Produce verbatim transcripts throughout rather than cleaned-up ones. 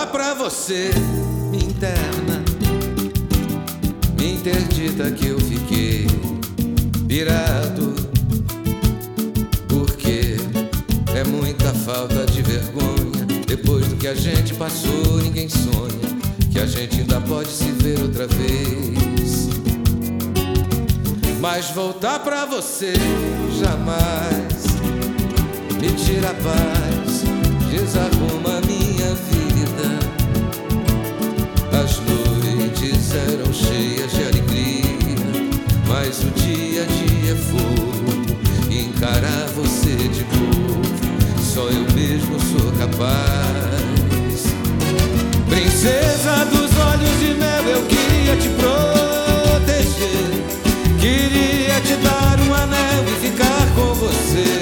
voltar pra você me interna, me interdita que eu fiquei pirado, porque é muita falta de vergonha. Depois do que a gente passou, ninguém sonha que a gente ainda pode se ver outra vez. Mas voltar pra você jamais me tira a paz, desarruma minha vida. As noites eram cheias de alegria, mas o dia a dia é fogo, e encarar você de novo só eu mesmo sou capaz. Princesa dos olhos de mel, eu queria te proteger, queria te dar um anel e ficar com você.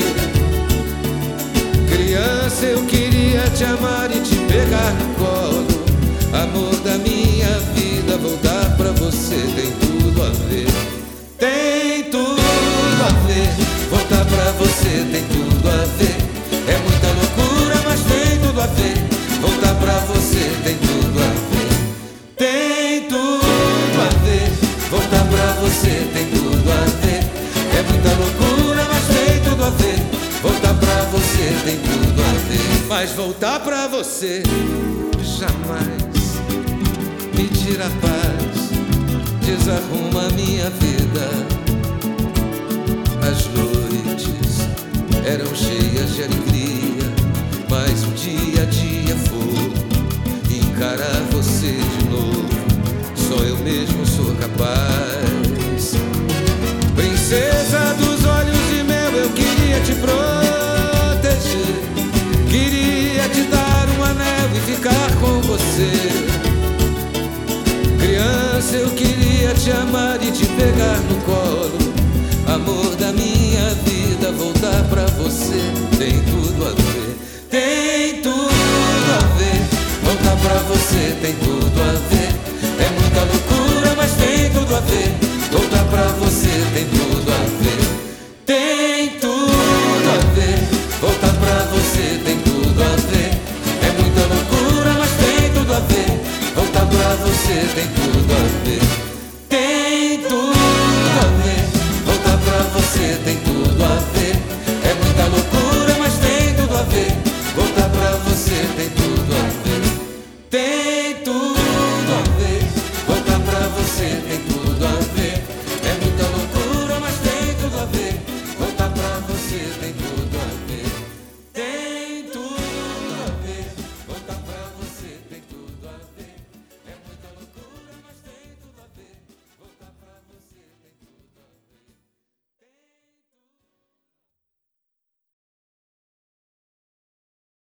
Criança, eu queria te amar e te pegar no colo. Amor da minha vida, voltar pra você tem tudo a ver. Tem tudo a ver, voltar pra você tem tudo a ver. É muita loucura, mas tem tudo a ver. Voltar pra você tem tudo a ver. Tem tudo a ver, voltar pra você tem tudo a ver. É muita loucura, mas tem tudo a ver. Voltar pra você tem tudo a ver. Mas voltar pra você jamais me tira a paz, desarruma a minha vida. As noites eram cheias de alegria, mas o dia a dia é fogo, e encarar você de novo só eu mesmo sou capaz. Princesa dos olhos de mel, eu queria te proteger, queria te dar um anel e ficar com você. Criança, eu queria te amar e te pegar no colo. Amor da minha vida, voltar pra você tem tudo a ver. Tem tudo a ver, voltar pra você tem tudo a ver. É muita loucura, mas tem tudo a ver. Voltar pra você tem tudo a ver. Tem tudo a ver, voltar pra você tem tudo a ver. É muita loucura, mas tem tudo a ver. Voltar pra você tem tudo a ver. Tem tudo a ver, voltar pra você tem tudo a ver.